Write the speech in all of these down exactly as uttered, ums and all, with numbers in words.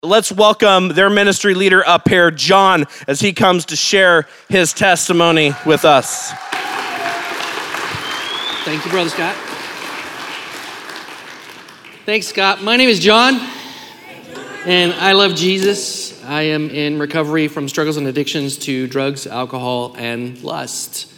Let's welcome their ministry leader up here, John, as he comes to share his testimony with us. Thank you, Brother Scott. Thanks, Scott. My name is John, and I love Jesus. I am in recovery from struggles and addictions to drugs, alcohol, and lust.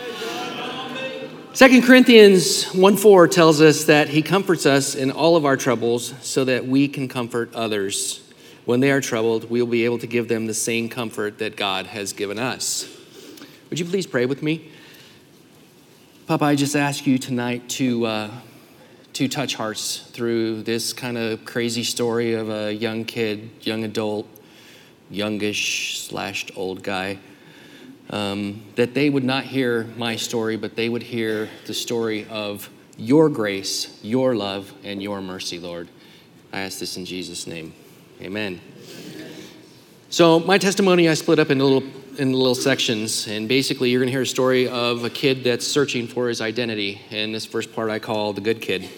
Second Corinthians one four tells us that he comforts us in all of our troubles so that we can comfort others. When they are troubled, we will be able to give them the same comfort that God has given us. Would you please pray with me? Papa, I just ask you tonight to uh, to touch hearts through this kind of crazy story of a young kid, young adult, youngish slash old guy, um, that they would not hear my story, but they would hear the story of your grace, your love, and your mercy, Lord. I ask this in Jesus' name. Amen. So my testimony, I split up into little in little sections, and basically you're going to hear a story of a kid that's searching for his identity, and this first part I call the good kid.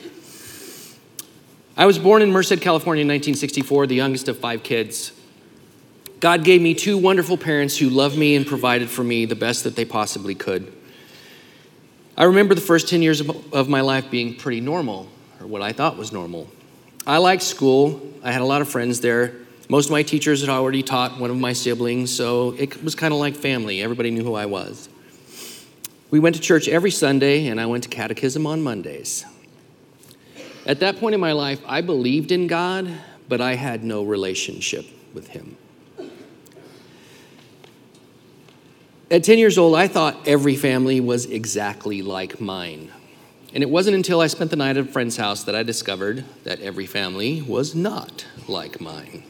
I was born in Merced, California in nineteen sixty-four, the youngest of five kids. God gave me two wonderful parents who loved me and provided for me the best that they possibly could. I remember the first ten years of, of my life being pretty normal, or what I thought was normal. I liked school. I had a lot of friends there. Most of my teachers had already taught one of my siblings, so it was kind of like family. Everybody knew who I was. We went to church every Sunday, and I went to catechism on Mondays. At that point in my life, I believed in God, but I had no relationship with him. At ten years old, I thought every family was exactly like mine. And it wasn't until I spent the night at a friend's house that I discovered that every family was not like mine.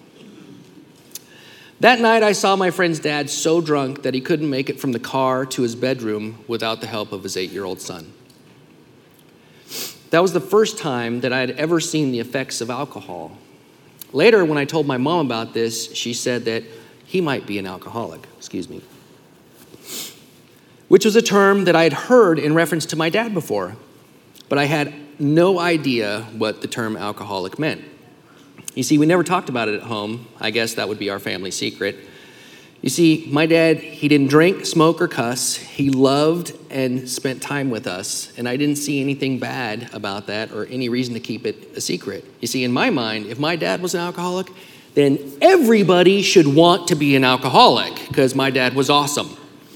That night, I saw my friend's dad so drunk that he couldn't make it from the car to his bedroom without the help of his eight-year-old son. That was the first time that I had ever seen the effects of alcohol. Later, when I told my mom about this, she said that he might be an alcoholic, excuse me, which was a term that I had heard in reference to my dad before, but I had no idea what the term alcoholic meant. You see, we never talked about it at home. I guess that would be our family secret. You see, my dad, he didn't drink, smoke, or cuss. He loved and spent time with us, and I didn't see anything bad about that or any reason to keep it a secret. You see, in my mind, if my dad was an alcoholic, then everybody should want to be an alcoholic because my dad was awesome.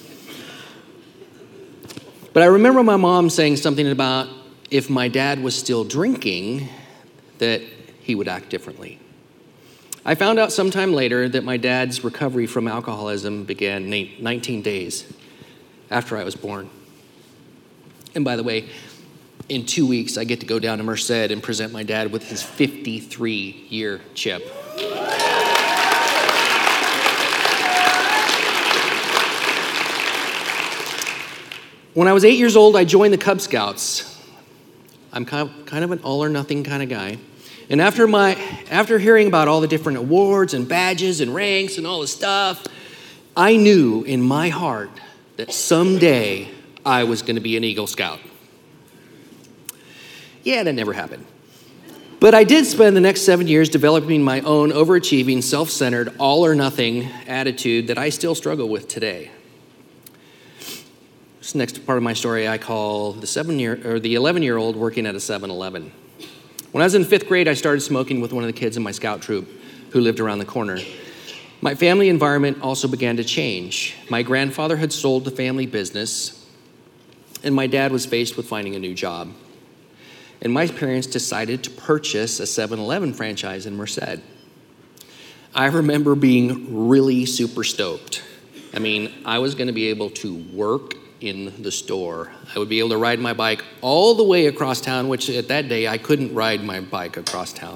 But I remember my mom saying something about if my dad was still drinking, that he would act differently. I found out sometime later that my dad's recovery from alcoholism began nineteen days after I was born. And by the way, in two weeks, I get to go down to Merced and present my dad with his fifty-three-year chip. When I was eight years old, I joined the Cub Scouts. I'm kind of, kind of an all-or-nothing kind of guy. And after my, after hearing about all the different awards and badges and ranks and all the stuff, I knew in my heart that someday I was going to be an Eagle Scout. Yeah, that never happened. But I did spend the next seven years developing my own overachieving, self-centered, all-or-nothing attitude that I still struggle with today. This next part of my story I call the seven-year or the eleven-year-old working at a seven eleven. When I was in fifth grade, I started smoking with one of the kids in my scout troop who lived around the corner. My family environment also began to change. My grandfather had sold the family business, and my dad was faced with finding a new job. And my parents decided to purchase a seven eleven franchise in Merced. I remember being really super stoked. I mean, I was going to be able to work in the store. I would be able to ride my bike all the way across town, which at that day I couldn't ride my bike across town.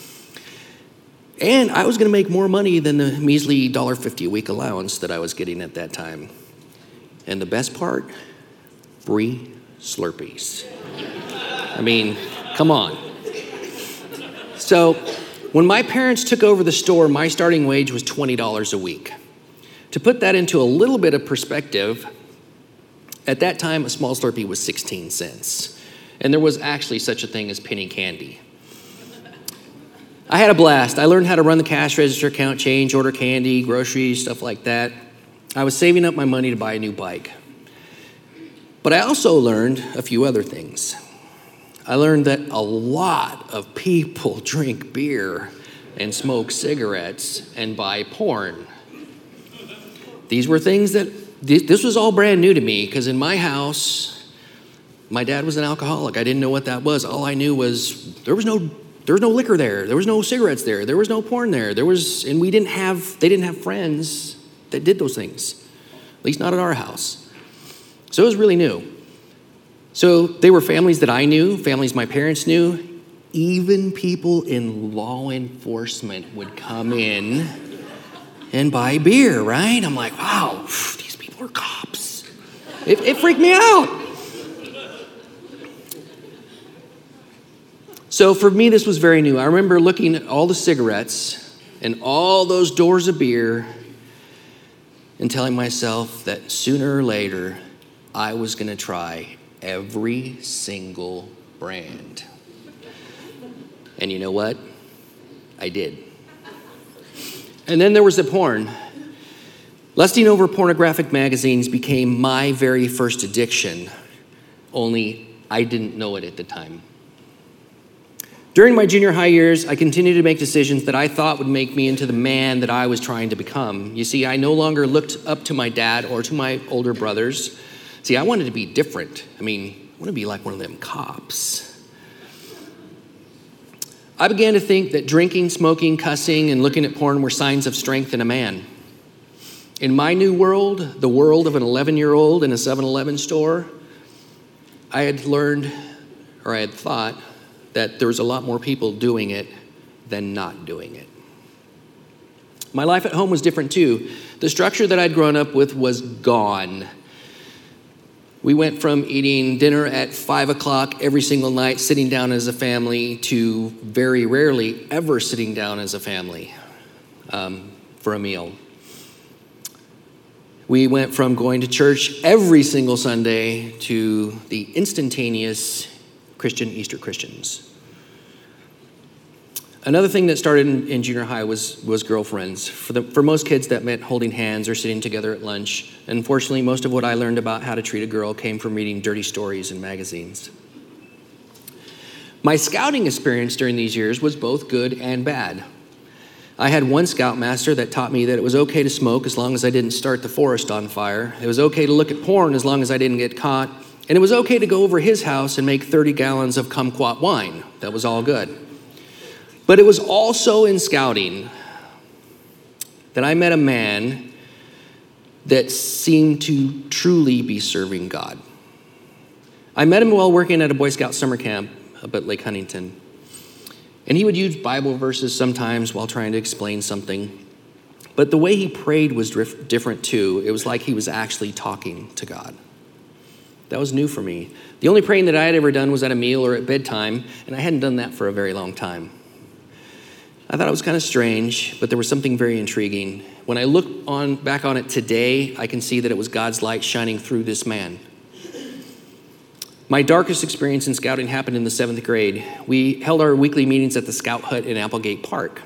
And I was going to make more money than the measly one dollar fifty a week allowance that I was getting at that time. And the best part, free Slurpees. I mean, come on. So when my parents took over the store, my starting wage was twenty dollars a week. To put that into a little bit of perspective, at that time, a small Slurpee was sixteen cents. And there was actually such a thing as penny candy. I had a blast. I learned how to run the cash register, count change, order candy, groceries, stuff like that. I was saving up my money to buy a new bike. But I also learned a few other things. I learned that a lot of people drink beer and smoke cigarettes and buy porn. These were things that, this was all brand new to me, because in my house, my dad was an alcoholic. I didn't know what that was. All I knew was there was no there was no liquor there. There was no cigarettes there. There was no porn there. There was, and we didn't have, they didn't have friends that did those things, at least not at our house. So it was really new. So they were families that I knew, families my parents knew. Even people in law enforcement would come in and buy beer, right? I'm like, wow, these people are cops. It, it freaked me out. So for me, this was very new. I remember looking at all the cigarettes and all those doors of beer and telling myself that sooner or later, I was going to try every single brand. And you know what? I did. And then there was the porn. Lusting over pornographic magazines became my very first addiction, only I didn't know it at the time. During my junior high years, I continued to make decisions that I thought would make me into the man that I was trying to become. You see, I no longer looked up to my dad or to my older brothers. See, I wanted to be different. I mean, I want to be like one of them cops. I began to think that drinking, smoking, cussing, and looking at porn were signs of strength in a man. In my new world, the world of an eleven-year-old in a seven eleven store, I had learned, or I had thought, that there was a lot more people doing it than not doing it. My life at home was different too. The structure that I'd grown up with was gone. We went from eating dinner at five o'clock every single night, sitting down as a family, to very rarely ever sitting down as a family um, for a meal. We went from going to church every single Sunday to the instantaneous Christian Easter Christians. Another thing that started in, in junior high was, was girlfriends. For, the, for most kids, that meant holding hands or sitting together at lunch. Unfortunately, most of what I learned about how to treat a girl came from reading dirty stories in magazines. My scouting experience during these years was both good and bad. I had one scoutmaster that taught me that it was okay to smoke as long as I didn't start the forest on fire. It was okay to look at porn as long as I didn't get caught. And it was okay to go over his house and make thirty gallons of kumquat wine. That was all good. But it was also in scouting that I met a man that seemed to truly be serving God. I met him while working at a Boy Scout summer camp up at Lake Huntington. And he would use Bible verses sometimes while trying to explain something. But the way he prayed was different too. It was like he was actually talking to God. That was new for me. The only praying that I had ever done was at a meal or at bedtime, and I hadn't done that for a very long time. I thought it was kind of strange, but there was something very intriguing. When I look on back on it today, I can see that it was God's light shining through this man. My darkest experience in scouting happened in the seventh grade. We held our weekly meetings at the Scout Hut in Applegate Park.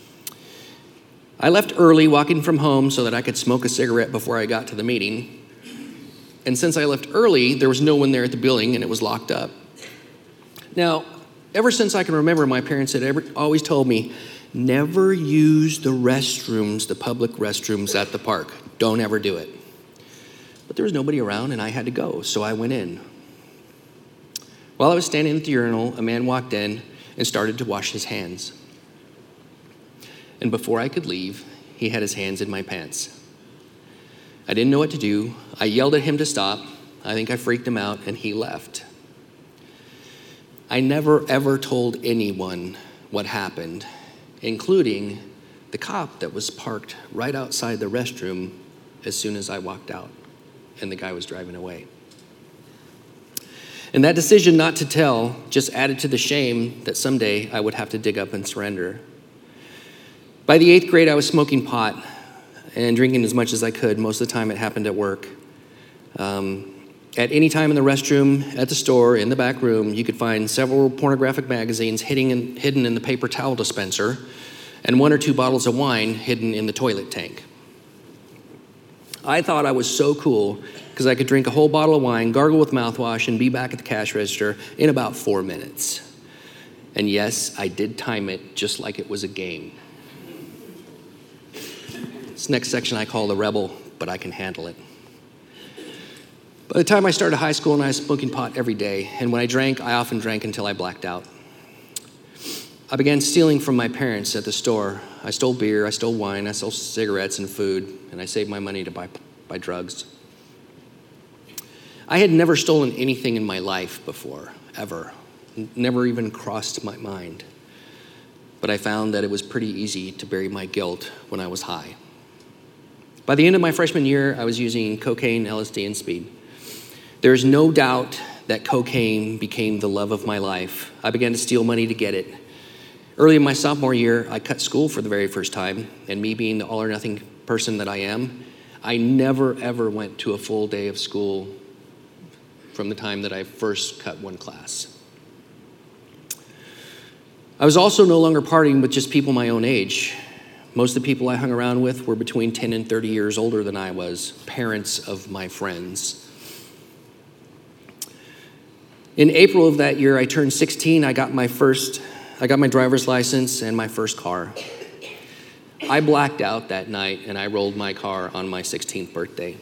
I left early, walking from home, so that I could smoke a cigarette before I got to the meeting. And since I left early, there was no one there at the building, and it was locked up. Now, ever since I can remember, my parents had ever, always told me, never use the restrooms, the public restrooms at the park. Don't ever do it. But there was nobody around, and I had to go, so I went in. While I was standing at the urinal, a man walked in and started to wash his hands. And before I could leave, he had his hands in my pants. I didn't know what to do. I yelled at him to stop. I think I freaked him out, and he left. I never, ever told anyone what happened, including the cop that was parked right outside the restroom as soon as I walked out, and the guy was driving away. And that decision not to tell just added to the shame that someday I would have to dig up and surrender. By the eighth grade, I was smoking pot and drinking as much as I could. Most of the time it happened at work. Um, At any time in the restroom, at the store, in the back room, you could find several pornographic magazines hidden in, hidden in the paper towel dispenser and one or two bottles of wine hidden in the toilet tank. I thought I was so cool because I could drink a whole bottle of wine, gargle with mouthwash, and be back at the cash register in about four minutes. And yes, I did time it just like it was a game. This next section I call the rebel, but I can handle it. By the time I started high school, and I was smoking pot every day, and when I drank, I often drank until I blacked out. I began stealing from my parents at the store. I stole beer, I stole wine, I stole cigarettes and food, and I saved my money to buy, buy drugs. I had never stolen anything in my life before, ever. Never even crossed my mind. But I found that it was pretty easy to bury my guilt when I was high. By the end of my freshman year, I was using cocaine, L S D, and speed. There is no doubt that cocaine became the love of my life. I began to steal money to get it. Early in my sophomore year, I cut school for the very first time, and me being the all-or-nothing person that I am, I never, ever went to a full day of school from the time that I first cut one class. I was also no longer partying with just people my own age. Most of the people I hung around with were between ten and thirty years older than I was, parents of my friends. In April of that year, I turned sixteen. I got my first, I got my driver's license and my first car. I blacked out that night and I rolled my car on my sixteenth birthday.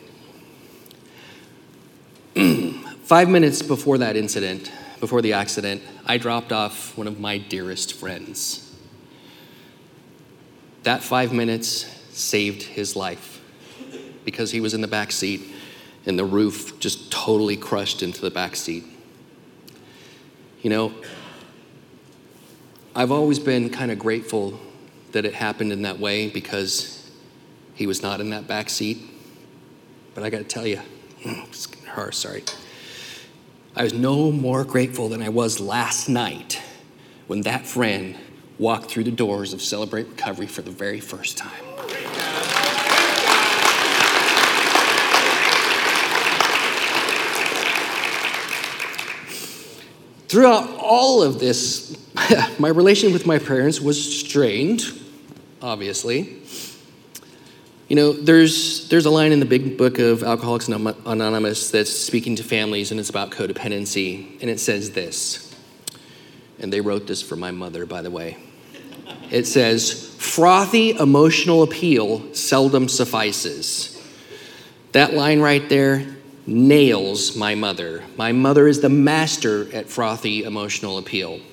Five minutes before that incident, before the accident, I dropped off one of my dearest friends. That five minutes saved his life because he was in the back seat and the roof just totally crushed into the back seat. You know, I've always been kind of grateful that it happened in that way because he was not in that back seat. But I got to tell you, it's hard, sorry. I was no more grateful than I was last night when that friend walked through the doors of Celebrate Recovery for the very first time. Throughout all of this, my relation with my parents was strained, obviously. You know, there's there's a line in the big book of Alcoholics Anonymous that's speaking to families, and it's about codependency, and it says this, and they wrote this for my mother, by the way. It says, frothy emotional appeal seldom suffices. That line right there nails my mother. My mother is the master at frothy emotional appeal.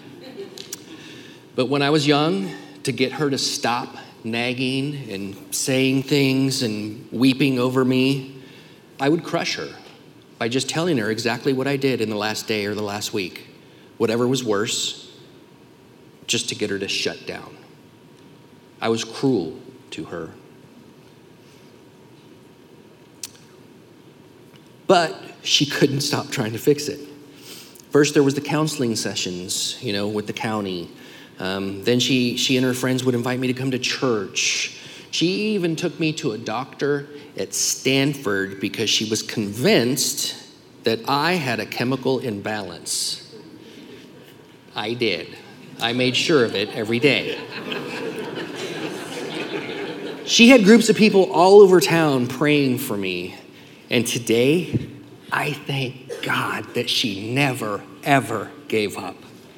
But when I was young, to get her to stop nagging and saying things and weeping over me, I would crush her by just telling her exactly what I did in the last day or the last week, whatever was worse, just to get her to shut down. I was cruel to her. But she couldn't stop trying to fix it. First, there was the counseling sessions, you know, with the county. Um, then she, she and her friends would invite me to come to church. She even took me to a doctor at Stanford because she was convinced that I had a chemical imbalance. I did. I made sure of it every day. She had groups of people all over town praying for me. And today, I thank God that she never, ever gave up.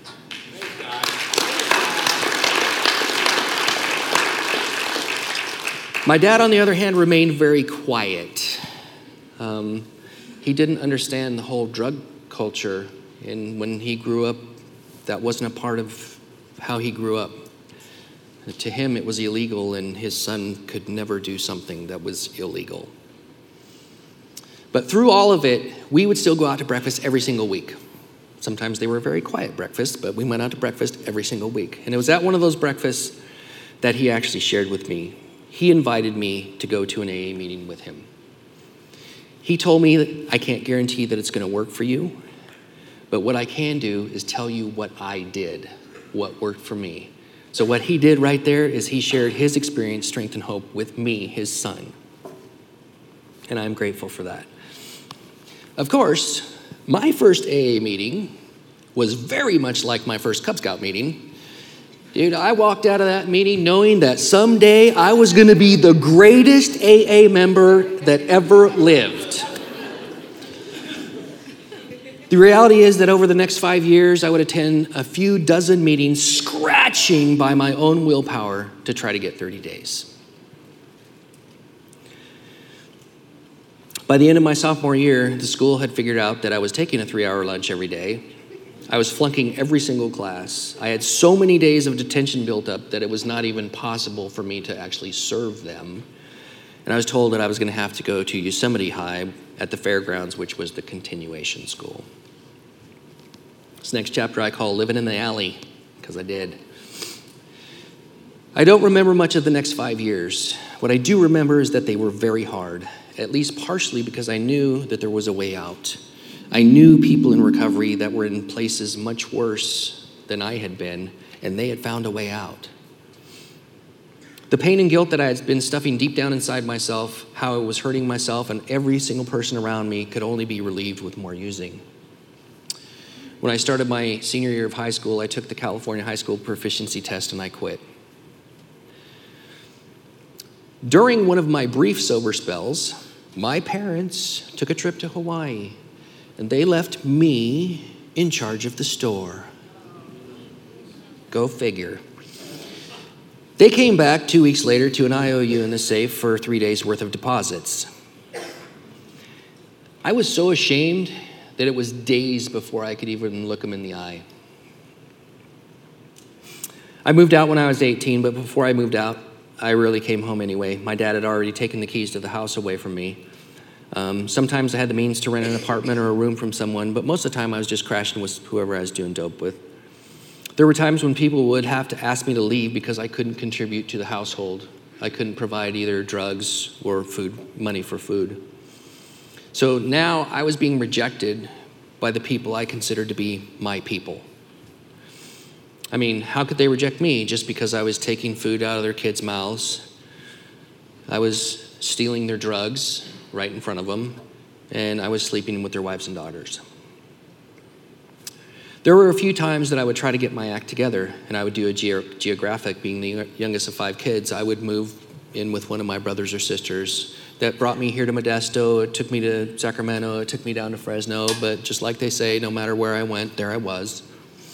My dad, on the other hand, remained very quiet. Um, he didn't understand the whole drug culture, and when he grew up, that wasn't a part of how he grew up. To him, it was illegal, and his son could never do something that was illegal. But through all of it, we would still go out to breakfast every single week. Sometimes they were very quiet breakfasts, but we went out to breakfast every single week. And it was at one of those breakfasts that he actually shared with me. He invited me to go to an A A meeting with him. He told me that I can't guarantee that it's going to work for you, but what I can do is tell you what I did, what worked for me. So what he did right there is he shared his experience, strength, and hope with me, his son. And I'm grateful for that. Of course, my first A A meeting was very much like my first Cub Scout meeting. Dude, I walked out of that meeting knowing that someday I was going to be the greatest A A member that ever lived. The reality is that over the next five years, I would attend a few dozen meetings, scratching by my own willpower to try to get thirty days. By the end of my sophomore year, the school had figured out that I was taking a three-hour lunch every day. I was flunking every single class. I had so many days of detention built up that it was not even possible for me to actually serve them. And I was told that I was going to have to go to Yosemite High at the fairgrounds, which was the continuation school. This next chapter I call Living in the Alley, because I did. I don't remember much of the next five years. What I do remember is that they were very hard, at least partially because I knew that there was a way out. I knew people in recovery that were in places much worse than I had been, and they had found a way out. The pain and guilt that I had been stuffing deep down inside myself, how it was hurting myself and every single person around me, could only be relieved with more using. When I started my senior year of high school, I took the California High School Proficiency Test and I quit. During one of my brief sober spells, my parents took a trip to Hawaii, and they left me in charge of the store. Go figure. They came back two weeks later to an I O U in the safe for three days worth of deposits. I was so ashamed that it was days before I could even look them in the eye. I moved out when I was eighteen, but before I moved out, I really came home anyway. My dad had already taken the keys to the house away from me. Um, sometimes I had the means to rent an apartment or a room from someone, but most of the time I was just crashing with whoever I was doing dope with. There were times when people would have to ask me to leave because I couldn't contribute to the household. I couldn't provide either drugs or food, money for food. So now I was being rejected by the people I considered to be my people. I mean, how could they reject me just because I was taking food out of their kids' mouths? I was stealing their drugs right in front of them, and I was sleeping with their wives and daughters. There were a few times that I would try to get my act together, and I would do a ge- geographic. Being the youngest of five kids, I would move in with one of my brothers or sisters. That brought me here to Modesto. It took me to Sacramento. It took me down to Fresno. But just like they say, no matter where I went, there I was.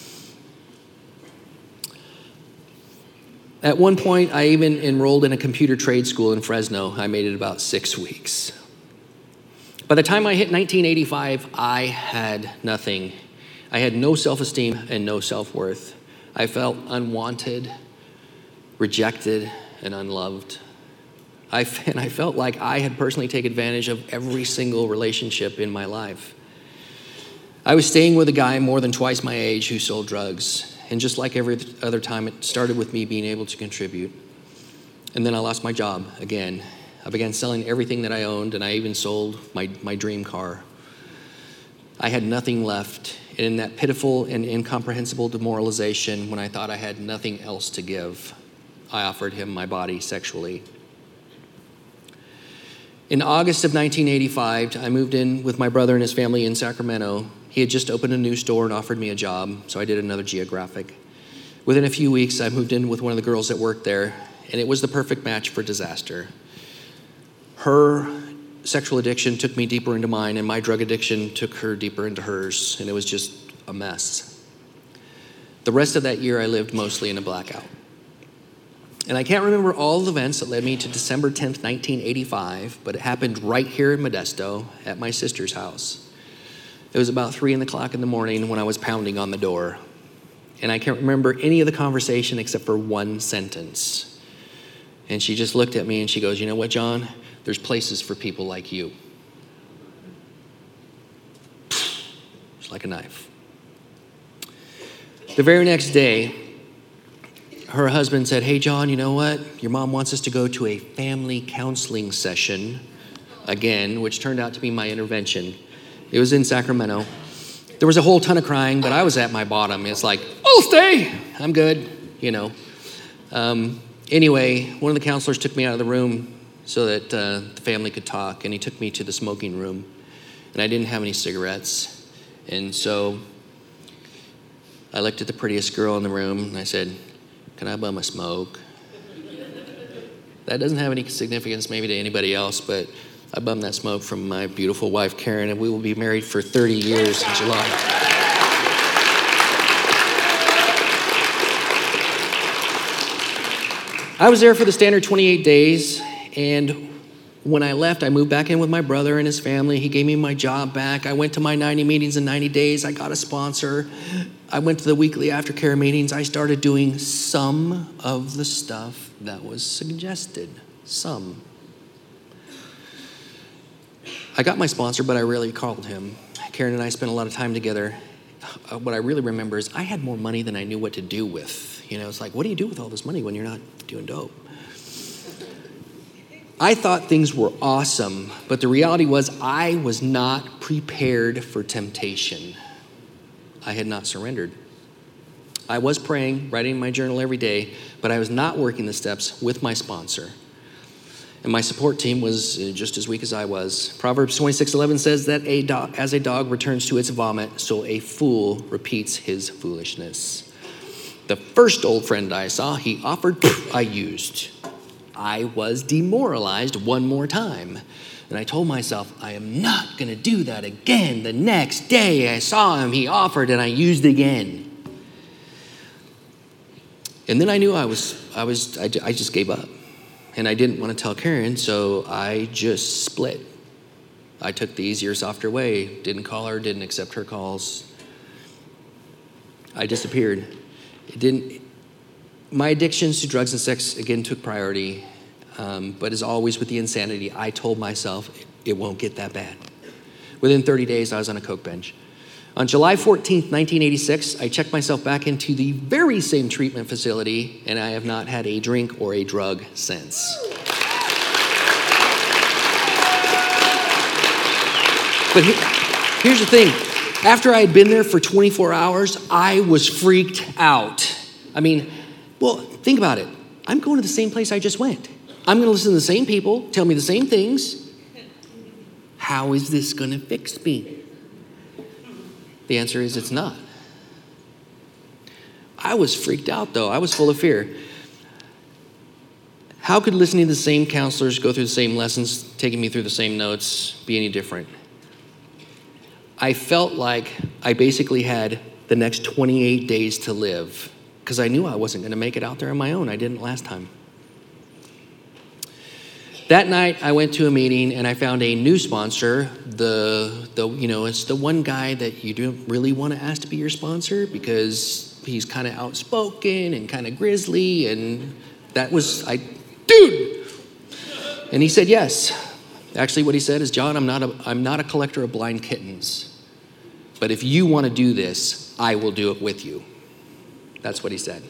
At one point, I even enrolled in a computer trade school in Fresno. I made it about six weeks. By the time I hit nineteen eighty-five, I had nothing. I had no self-esteem and no self-worth. I felt unwanted, rejected, and unloved. I, and I felt like I had personally taken advantage of every single relationship in my life. I was staying with a guy more than twice my age who sold drugs. And just like every other time, it started with me being able to contribute. And then I lost my job again. I began selling everything that I owned, and I even sold my, my dream car. I had nothing left. And in that pitiful and incomprehensible demoralization, when I thought I had nothing else to give, I offered him my body sexually. In August of nineteen eighty-five, I moved in with my brother and his family in Sacramento. He had just opened a new store and offered me a job, so I did another geographic. Within a few weeks, I moved in with one of the girls that worked there, and it was the perfect match for disaster. Her sexual addiction took me deeper into mine, and my drug addiction took her deeper into hers, and it was just a mess. The rest of that year, I lived mostly in a blackout. And I can't remember all the events that led me to December tenth, nineteen eighty-five, but it happened right here in Modesto at my sister's house. It was about three o'clock in the morning when I was pounding on the door. And I can't remember any of the conversation except for one sentence. And she just looked at me and she goes, "You know what, John? There's places for people like you." It's like a knife. The very next day, her husband said, "Hey, John, you know what? Your mom wants us to go to a family counseling session again," which turned out to be my intervention. It was in Sacramento. There was a whole ton of crying, but I was at my bottom. It's like, "I'll stay. I'm good," you know. Um, anyway, one of the counselors took me out of the room so that uh, the family could talk, and he took me to the smoking room. and I didn't have any cigarettes. And so I looked at the prettiest girl in the room, and I said, "Can I bum a smoke?" That doesn't have any significance maybe to anybody else, but I bummed that smoke from my beautiful wife, Karen, and we will be married for thirty years in July. I was there for the standard twenty-eight days, and when I left, I moved back in with my brother and his family. He gave me my job back. I went to my ninety meetings in ninety days. I got a sponsor. I went to the weekly aftercare meetings. I started doing some of the stuff that was suggested. Some. I got my sponsor, but I rarely called him. Karen and I spent a lot of time together. Uh, what I really remember is I had more money than I knew what to do with. You know, it's like, what do you do with all this money when you're not doing dope? I thought things were awesome, but the reality was I was not prepared for temptation. I had not surrendered. I was praying, writing in my journal every day, but I was not working the steps with my sponsor. And my support team was just as weak as I was. Proverbs twenty-six eleven says that a dog, as a dog returns to its vomit, so a fool repeats his foolishness. The first old friend I saw, he offered, I used. I was demoralized one more time. And I told myself, I am not going to do that again. The next day I saw him, he offered, and I used again. And then I knew I was, I was, I, I just gave up. And I didn't want to tell Karen, so I just split. I took the easier, softer way. Didn't call her, didn't accept her calls. I disappeared. It didn't. My addictions to drugs and sex, again, took priority. Um, but as always with the insanity, I told myself it won't get that bad. Within thirty days, I was on a coke bench. On July fourteenth, nineteen eighty-six, I checked myself back into the very same treatment facility, and I have not had a drink or a drug since. But he, here's the thing. After I had been there for twenty-four hours, I was freaked out. I mean, well, think about it. I'm going to the same place I just went. I'm going to listen to the same people, tell me the same things. How is this going to fix me? The answer is it's not. I was freaked out, though. I was full of fear. How could listening to the same counselors, go through the same lessons, taking me through the same notes, be any different? I felt like I basically had the next twenty-eight days to live because I knew I wasn't going to make it out there on my own. I didn't last time. That night, I went to a meeting and I found a new sponsor. The, the you know, it's the one guy that you don't really want to ask to be your sponsor because he's kind of outspoken and kind of grizzly. And that was, I, dude. And he said yes. Actually, what he said is, John, I'm not a, I'm not a collector of blind kittens. But if you want to do this, I will do it with you. That's what he said.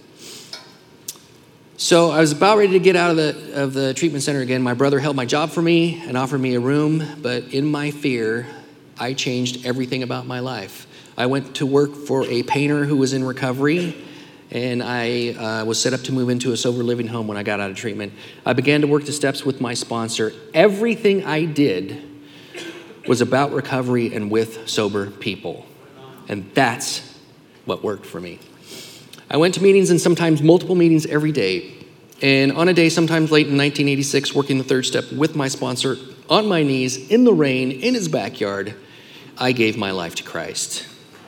So I was about ready to get out of the of the treatment center again. My brother held my job for me and offered me a room, but in my fear, I changed everything about my life. I went to work for a painter who was in recovery, and I uh, was set up to move into a sober living home when I got out of treatment. I began to work the steps with my sponsor. Everything I did was about recovery and with sober people, and that's what worked for me. I went to meetings and sometimes multiple meetings every day. And on a day, sometimes late in nineteen eighty-six, working the third step with my sponsor, on my knees, in the rain, in his backyard, I gave my life to Christ.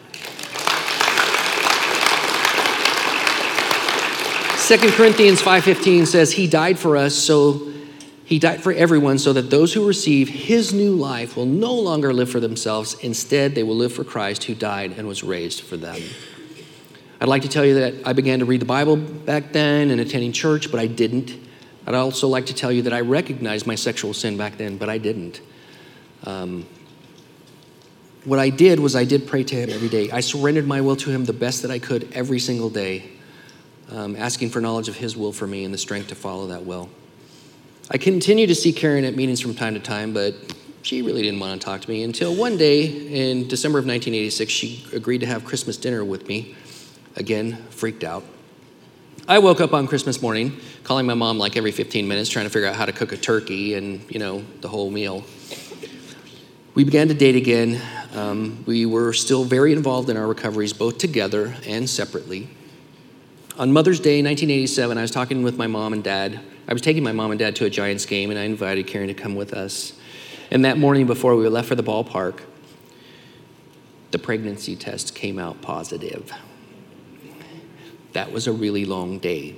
Second Corinthians five fifteen says, he died for us, so he died for everyone, so that those who receive his new life will no longer live for themselves. Instead, they will live for Christ who died and was raised for them. I'd like to tell you that I began to read the Bible back then and attending church, but I didn't. I'd also like to tell you that I recognized my sexual sin back then, but I didn't. Um, what I did was I did pray to him every day. I surrendered my will to him the best that I could every single day, um, asking for knowledge of his will for me and the strength to follow that will. I continued to see Karen at meetings from time to time, but she really didn't want to talk to me until one day in December of nineteen eighty-six, she agreed to have Christmas dinner with me. Again, freaked out. I woke up on Christmas morning, calling my mom like every fifteen minutes, trying to figure out how to cook a turkey and, you know, the whole meal. We We began to date again. Um, we were still very involved in our recoveries, both together and separately. On Mother's Day, nineteen eighty-seven, I was talking with my mom and dad. I was taking my mom and dad to a Giants game, and I invited Karen to come with us. And that morning before we left for the ballpark, the pregnancy test came out positive. That was a really long day.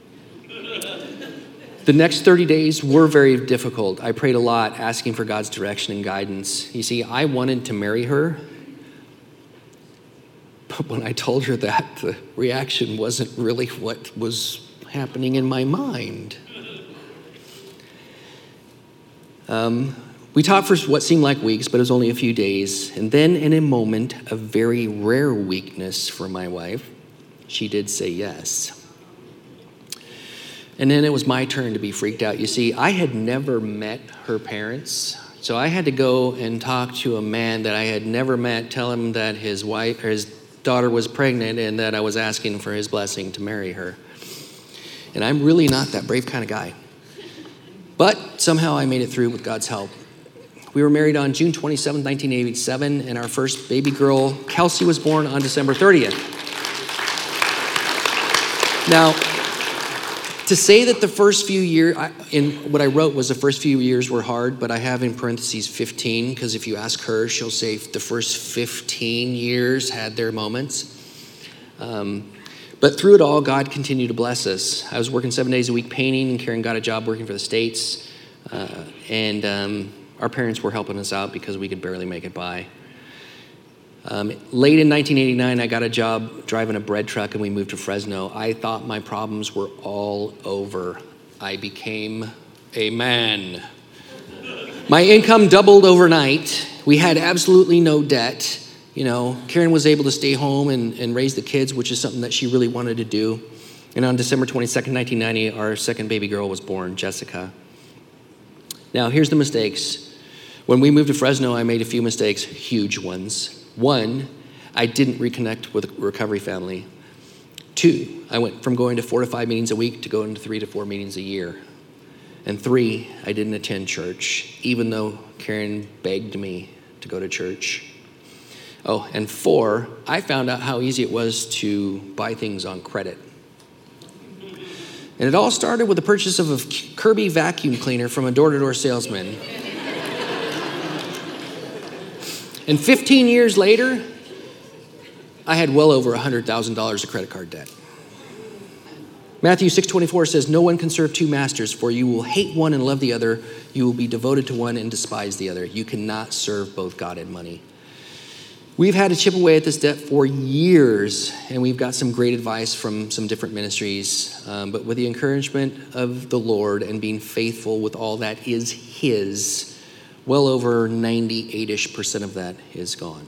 The next thirty days were very difficult. I prayed a lot, asking for God's direction and guidance. You see, I wanted to marry her, but when I told her that, the reaction wasn't really what was happening in my mind. Um, we talked for what seemed like weeks, but it was only a few days. And then in a moment of very rare weakness for my wife, she did say yes. And then it was my turn to be freaked out. You see, I had never met her parents, so I had to go and talk to a man that I had never met, tell him that his wife or his daughter was pregnant and that I was asking for his blessing to marry her. And I'm really not that brave kind of guy. But somehow I made it through with God's help. We were married on June twenty-seventh, nineteen eighty-seven, and our first baby girl, Kelsey, was born on December thirtieth. Now, to say that the first few years, in what I wrote was the first few years were hard, but I have in parentheses fifteen, because if you ask her, she'll say the first fifteen years had their moments. Um, but through it all, God continued to bless us. I was working seven days a week painting, and Karen got a job working for the States, uh, and um, our parents were helping us out because we could barely make it by. Um, late in nineteen eighty-nine, I got a job driving a bread truck, and we moved to Fresno. I thought my problems were all over. I became a man. My income doubled overnight. We had absolutely no debt. You know, Karen was able to stay home and, and raise the kids, which is something that she really wanted to do. And on December twenty-second, nineteen ninety, our second baby girl was born, Jessica. Now, here's the mistakes. When we moved to Fresno, I made a few mistakes, huge ones. One, I didn't reconnect with a recovery family. Two, I went from going to four to five meetings a week to going to three to four meetings a year. And three, I didn't attend church, even though Karen begged me to go to church. Oh, and four, I found out how easy it was to buy things on credit. And it all started with the purchase of a Kirby vacuum cleaner from a door-to-door salesman. And fifteen years later, I had well over one hundred thousand dollars of credit card debt. Matthew six twenty-four says, "No one can serve two masters, for you will hate one and love the other. You will be devoted to one and despise the other. You cannot serve both God and money." We've had to chip away at this debt for years, and we've got some great advice from some different ministries. Um, but with the encouragement of the Lord and being faithful with all that is His, well over ninety-eight-ish percent of that is gone.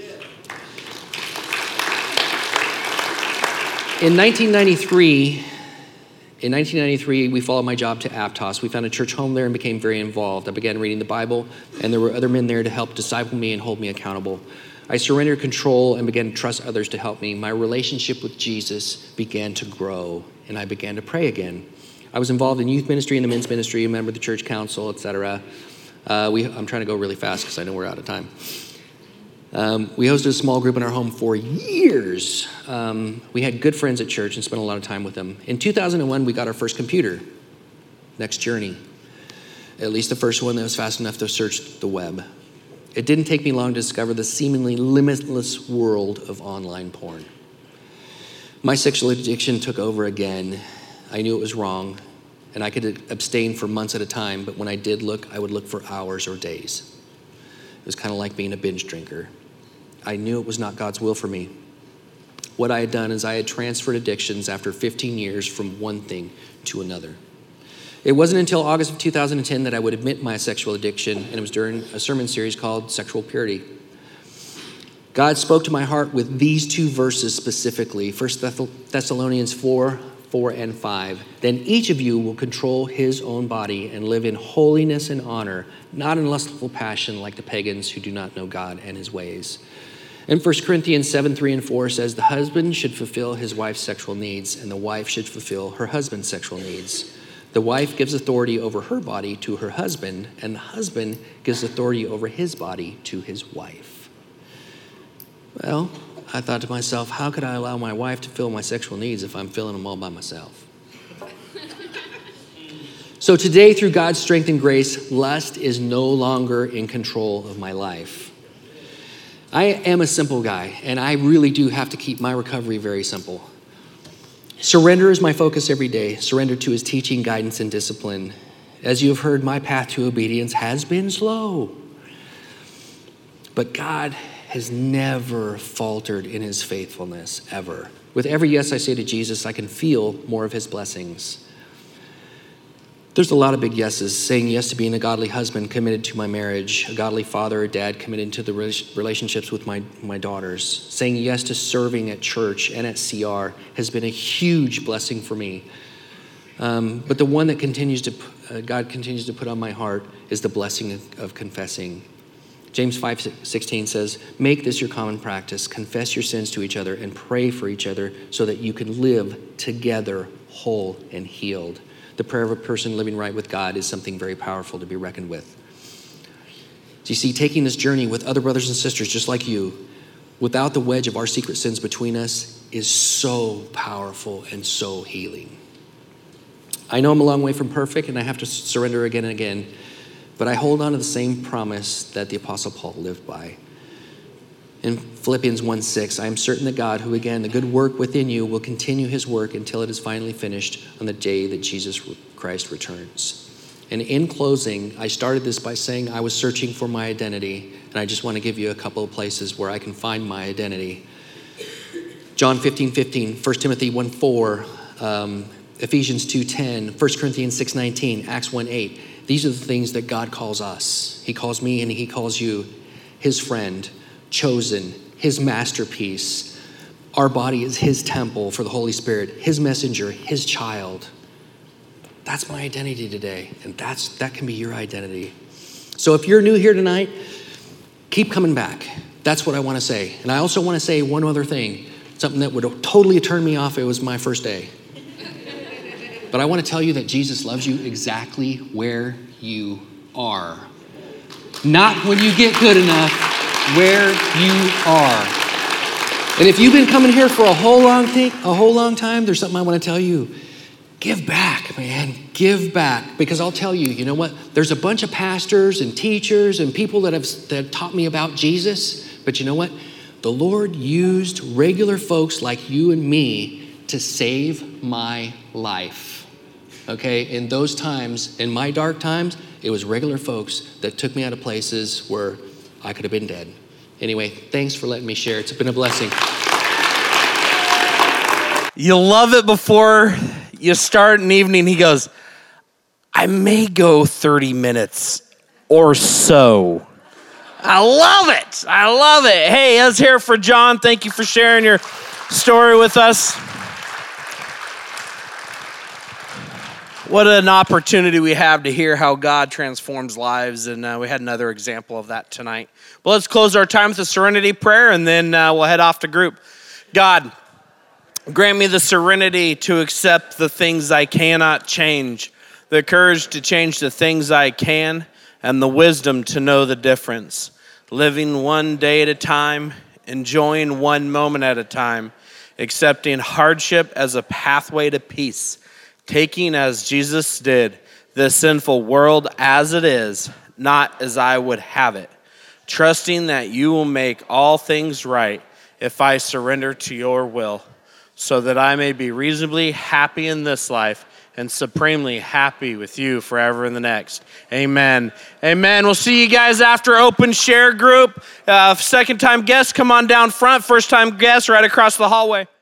In nineteen ninety-three, in nineteen ninety-three, we followed my job to Aptos. We found a church home there and became very involved. I began reading the Bible, and there were other men there to help disciple me and hold me accountable. I surrendered control and began to trust others to help me. My relationship with Jesus began to grow, and I began to pray again. I was involved in youth ministry and the men's ministry, a member of the church council, et cetera. Uh, we, I'm trying to go really fast because I know we're out of time. Um, we hosted a small group in our home for years. Um, we had good friends at church and spent a lot of time with them. In two thousand one, we got our first computer, Next Journey. At least the first one that was fast enough to search the web. It didn't take me long to discover the seemingly limitless world of online porn. My sexual addiction took over again. I knew it was wrong, and I could abstain for months at a time, but when I did look, I would look for hours or days. It was kind of like being a binge drinker. I knew it was not God's will for me. What I had done is I had transferred addictions after fifteen years from one thing to another. It wasn't until August of two thousand ten that I would admit my sexual addiction, and it was during a sermon series called Sexual Purity. God spoke to my heart with these two verses specifically, First Thessalonians four, four and five. Then each of you will control his own body and live in holiness and honor, not in lustful passion like the pagans who do not know God and his ways. And First Corinthians seven, three and four says, the husband should fulfill his wife's sexual needs, and the wife should fulfill her husband's sexual needs. The wife gives authority over her body to her husband, and the husband gives authority over his body to his wife. Well, I thought to myself, how could I allow my wife to fill my sexual needs if I'm filling them all by myself? So today, through God's strength and grace, lust is no longer in control of my life. I am a simple guy, and I really do have to keep my recovery very simple. Surrender is my focus every day. Surrender to his teaching, guidance, and discipline. As you have heard, my path to obedience has been slow. But God has never faltered in his faithfulness, ever. With every yes I say to Jesus, I can feel more of his blessings. There's a lot of big yeses. Saying yes to being a godly husband, committed to my marriage, a godly father or dad, committed to the relationships with my, my daughters. Saying yes to serving at church and at C R has been a huge blessing for me. Um, but the one that continues to, uh, God continues to put on my heart is the blessing of, of confessing. James five sixteen says, make this your common practice. Confess your sins to each other and pray for each other so that you can live together whole and healed. The prayer of a person living right with God is something very powerful to be reckoned with. So you see, taking this journey with other brothers and sisters just like you, without the wedge of our secret sins between us, is so powerful and so healing. I know I'm a long way from perfect and I have to surrender again and again, but I hold on to the same promise that the Apostle Paul lived by. In Philippians one six, I am certain that God, who again, the good work within you, will continue his work until it is finally finished on the day that Jesus Christ returns. And in closing, I started this by saying I was searching for my identity, and I just want to give you a couple of places where I can find my identity. John fifteen fifteen, First Timothy one four, um, Ephesians two ten, First Corinthians six nineteen, Acts one eight. These are the things that God calls us. He calls me and he calls you his friend, chosen, his masterpiece. Our body is his temple for the Holy Spirit, his messenger, his child. That's my identity today, and that's that can be your identity. So if you're new here tonight, keep coming back. That's what I want to say. And I also want to say one other thing, something that would totally turn me off if it was my first day. But I want to tell you that Jesus loves you exactly where you are. Not when you get good enough, where you are. And if you've been coming here for a whole long thing, a whole long time, there's something I want to tell you. Give back, man. Give back. Because I'll tell you, you know what? There's a bunch of pastors and teachers and people that have, that have taught me about Jesus. But you know what? The Lord used regular folks like you and me to save my life. Okay? In those times, in my dark times, it was regular folks that took me out of places where I could have been dead. Anyway, thanks for letting me share. It's been a blessing. You love it before you start an evening. He goes, I may go thirty minutes or so. I love it. I love it. Hey, let's hear it for John. Thank you for sharing your story with us. What an opportunity we have to hear how God transforms lives, and uh, we had another example of that tonight. Well, let's close our time with a serenity prayer, and then uh, we'll head off to group. God, grant me the serenity to accept the things I cannot change, the courage to change the things I can, and the wisdom to know the difference. Living one day at a time, enjoying one moment at a time, accepting hardship as a pathway to peace, taking as Jesus did this sinful world as it is, not as I would have it, trusting that you will make all things right if I surrender to your will, so that I may be reasonably happy in this life and supremely happy with you forever in the next. Amen. Amen. We'll see you guys after open share group. Uh, second time guests, come on down front. First time guests, right across the hallway.